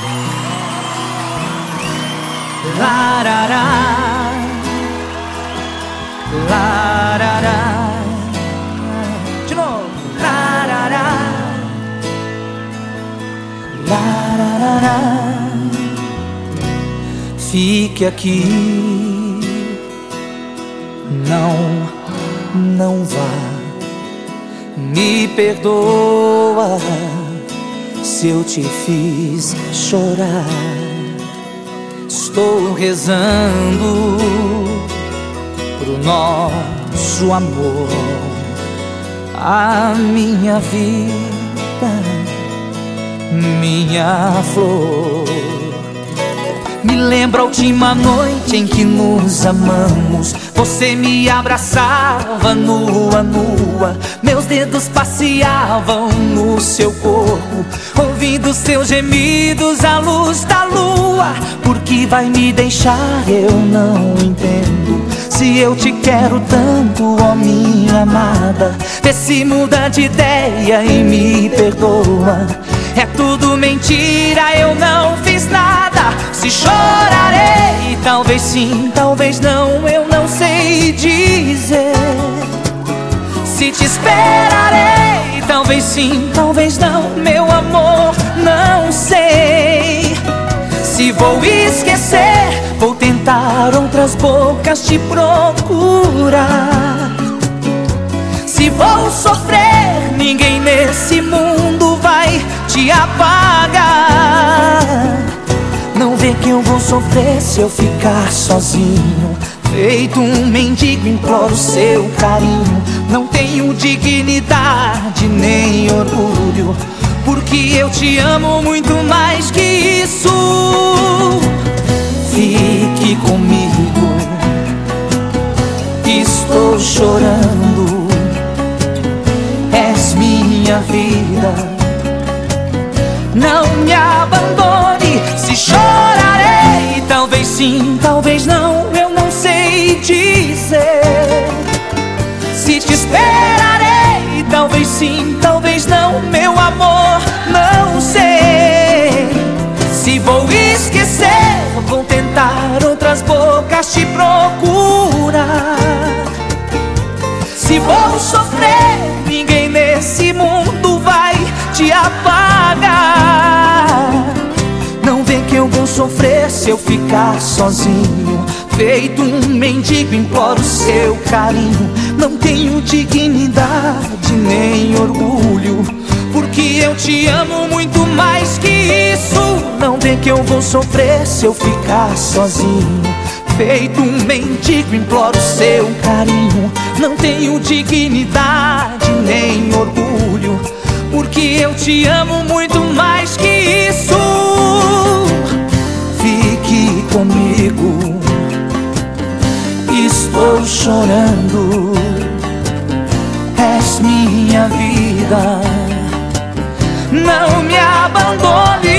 Larará, larará. De novo. Larará, larará. Fique aqui, não vá. Me perdoa se eu te fiz chorar. Estou rezando pro nosso amor, a minha vida, minha flor. Me lembra a última noite em que nos amamos. Você me abraçava nua, nua. Meus dedos passeavam no seu corpo, ouvindo seus gemidos à luz da lua. Por que vai me deixar? Eu não entendo. Se eu te quero tanto, ó minha amada, vê se muda de ideia e me perdoa. É tudo mentira, eu não fiz nada. Se chorarei, talvez sim, talvez não, eu não sei dizer. Se te esperarei, talvez sim, talvez não, meu amor, não sei. Se vou esquecer, vou tentar outras bocas te procurar. Se vou sofrer, ninguém nesse mundo vai te apagar. Não vê que eu vou sofrer se eu ficar sozinho. Feito um mendigo, imploro seu carinho. Não tenho dignidade nem orgulho, porque eu te amo muito mais que isso. Fique comigo, estou chorando. És minha vida, não me abandone. Se chorarei, talvez sim, talvez não, eu não sei dizer. Se te esperarei, talvez sim, talvez não, meu amor, não sei. Se vou esquecer, vou tentar outras bocas te procurar. Se vou sofrer, ninguém nesse mundo vai te apagar. Não vê que eu vou sofrer se eu ficar sozinho. Feito um mendigo, imploro seu carinho. Não tenho dignidade nem orgulho, porque eu te amo muito mais que isso. Não vê que eu vou sofrer se eu ficar sozinho. Feito um mendigo, imploro seu carinho. Não tenho dignidade nem orgulho, porque eu te amo muito mais que isso. Fique comigo, estou chorando. És minha vida, não me abandone.